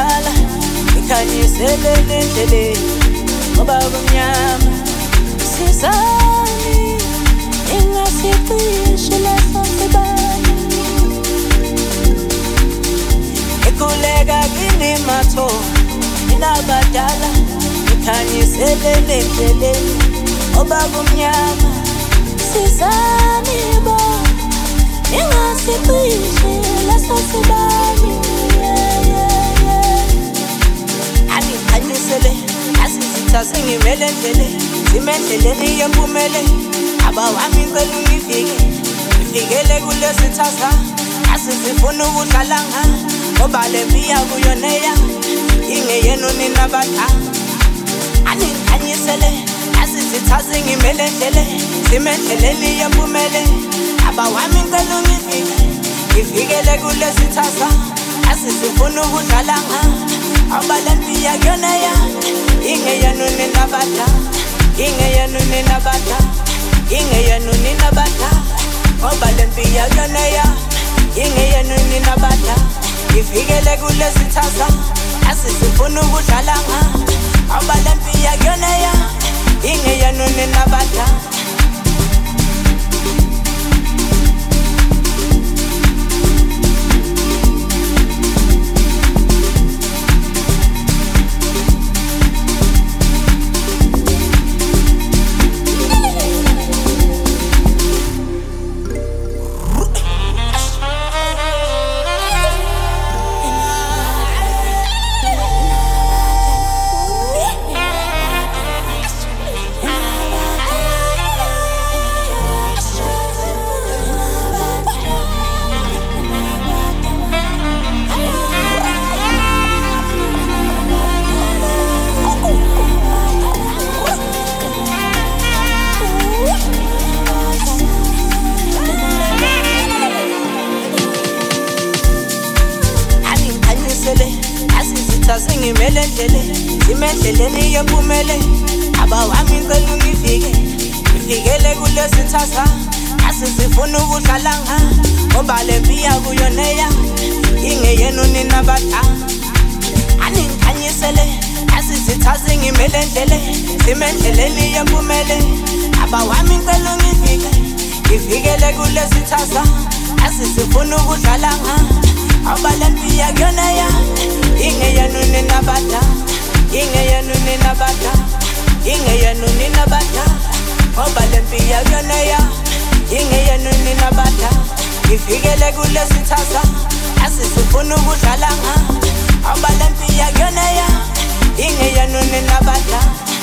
nabadala ikhanyisele endleleni ngoba kumnyama sizani ingasicishe leso sibani ikhuleka kini matho nabadala ikhanyisele endleleni ngoba kumnyama sizani bo ingasicishe leso sibani Anisele, asizitha sengimele ndlele Zimendleleni yempumele Abawami ngicela ngifikele kulesithatha Asizifuna ukudlalanga Ngoba lempi yakuyoneya Ingeyenu nina badala Anisele, asizitha sengimele ndlele Zimendleleni yempumele Abawami ngicela ngifikele kulesithatha Asizifuna ukudlalanga Abalempi yakuyoneya Ingeyenu nina badala Ingeyenu nina badala Ingeyenu nina badala Abalempi yakuyoneya Ingeyenu nina badala Ifikele kulesithatha Asizifuna ukudlalanga Abalempi yakuyoneya Ingeyenu nina badala Sengimele ndlele Zimendleleni yempumele Abawami ngicela ngifikele kulesithatha Asizifuna ukudlalanga Ngoba lempi yakuyoneya Ingeyenu nina badala Aningikhanyisele Asizitha sengimele ndlele Zimendleleni yempumele Abawami ngicela ngifikele kulesithatha Asizifuna ukudlalanga Ngoba lempi yakuyoneya Ingeyenu nina badala Ingeyenu nina badala Ingeyenu nina badala Ngoba lempi yakuyoneya Ingeyenu nina badala Ifikele kulesithatha Asizifuna ukudlalanga Ngoba lempi yakuyoneya Ingeyenu nina badala